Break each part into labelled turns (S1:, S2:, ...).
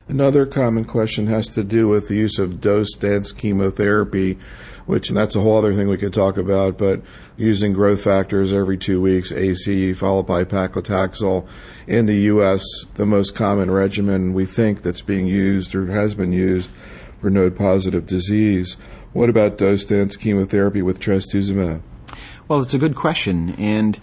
S1: Another common question has to do with the use of dose-dense chemotherapy, which that's a whole other thing we could talk about, but using growth factors every 2 weeks, AC followed by paclitaxel. In the U.S., the most common regimen we think that's being used or has been used for node-positive disease. What about dose-dense chemotherapy with trastuzumab?
S2: Well, it's a good question, and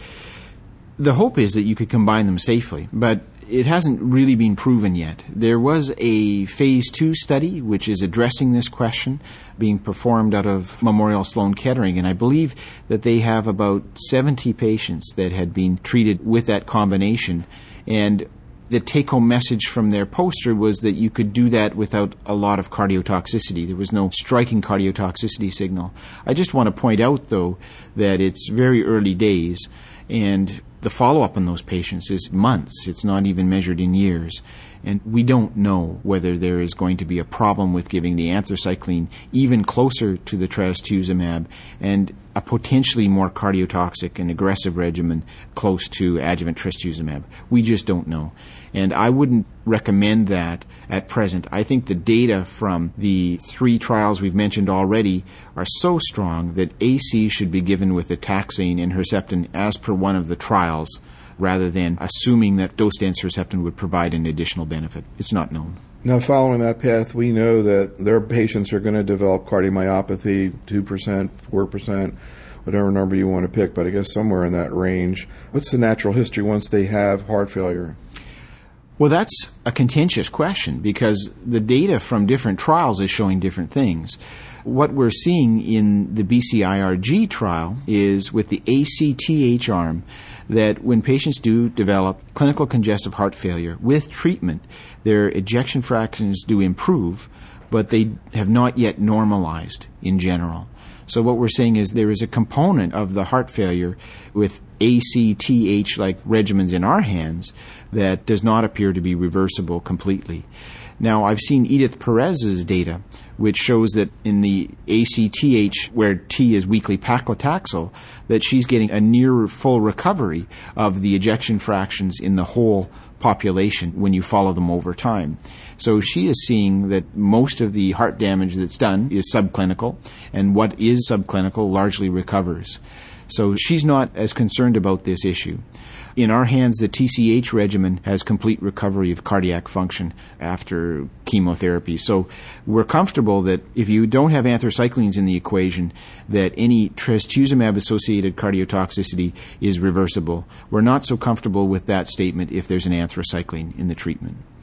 S2: the hope is that you could combine them safely, but it hasn't really been proven yet. There was a phase 2 study which is addressing this question being performed out of Memorial Sloan Kettering, and I believe that they have about 70 patients that had been treated with that combination. And the take-home message from their poster was that you could do that without a lot of cardiotoxicity. There was no striking cardiotoxicity signal. I just want to point out, though, that it's very early days, and the follow-up on those patients is months. It's not even measured in years. And we don't know whether there is going to be a problem with giving the anthracycline even closer to the trastuzumab and a potentially more cardiotoxic and aggressive regimen close to adjuvant trastuzumab. We just don't know. And I wouldn't recommend that at present. I think the data from the 3 trials we've mentioned already are so strong that AC should be given with the taxane and Herceptin as per one of the trials, rather than assuming that dose-dense Herceptin would provide an additional benefit. It's not known.
S1: Now, following that path, we know that their patients are going to develop cardiomyopathy, 2%, 4%, whatever number you want to pick, but I guess somewhere in that range. What's the natural history once they have heart failure?
S2: Well, that's a contentious question because the data from different trials is showing different things. What we're seeing in the BCIRG trial is with the ACTH arm that when patients do develop clinical congestive heart failure with treatment, their ejection fractions do improve, but they have not yet normalized in general. So what we're saying is there is a component of the heart failure with ACTH-like regimens in our hands that does not appear to be reversible completely. Now, I've seen Edith Perez's data, which shows that in the ACTH, where T is weekly paclitaxel, that she's getting a near full recovery of the ejection fractions in the whole population when you follow them over time. So she is seeing that most of the heart damage that's done is subclinical, and what is subclinical largely recovers. So she's not as concerned about this issue. In our hands, the TCH regimen has complete recovery of cardiac function after chemotherapy. So we're comfortable that if you don't have anthracyclines in the equation, that any trastuzumab-associated cardiotoxicity is reversible. We're not so comfortable with that statement if there's an anthracycline in the treatment.